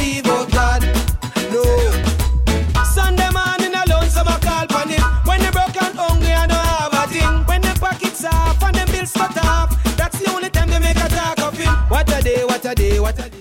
leave out God. No. Sunday morning alone, some a call for him. When they broke and hungry, I don't have a thing. When the pockets off and them bills cut off, that's the only time they make a talk of him. What a day, what a day, what a day.